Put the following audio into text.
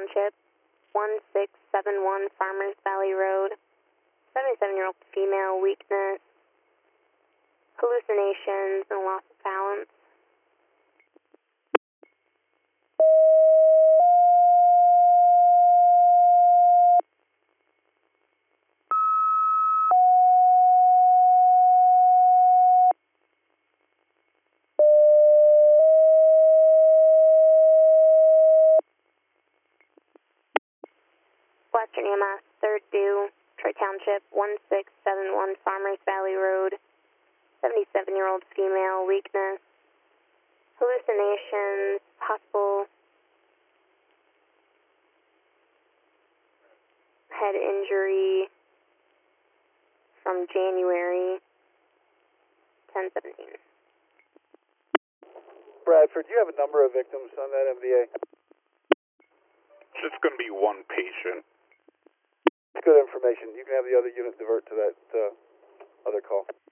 Township, 1671 Farmers Valley Road, 77-year-old female, weakness, hallucinations, and loss of balance. Western EMS, 3rd due, Troy Township, 1671 Farmers Valley Road, 77-year-old female, weakness, hallucinations, possible head injury from January 10/17. Bradford, do you have a number of victims on that MVA? It's just going to be one patient. Good information. You can have the other unit divert to that other call.